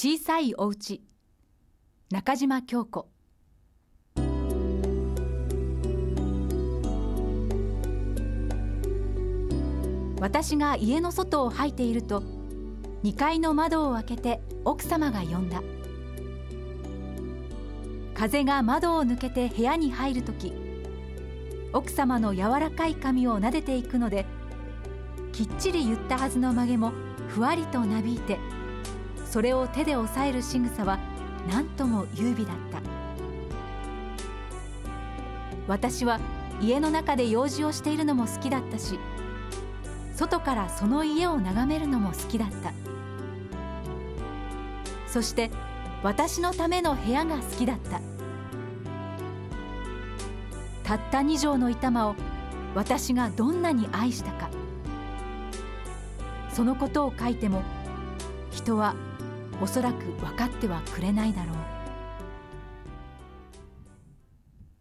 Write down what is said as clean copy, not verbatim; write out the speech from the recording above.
小さいお家、中島京子。私が家の外を吐いていると、2階の窓を開けて奥様が呼んだ。風が窓を抜けて部屋に入るとき、奥様の柔らかい髪を撫でていくので、きっちり言ったはずの曲げもふわりとなびいて、それを手で押さえる仕草は何とも優美だった。私は家の中で用事をしているのも好きだったし、外からその家を眺めるのも好きだった。そして私のための部屋が好きだった。たった2畳の板間を私がどんなに愛したか。そのことを書いても人はおそらく分かってはくれないだろう。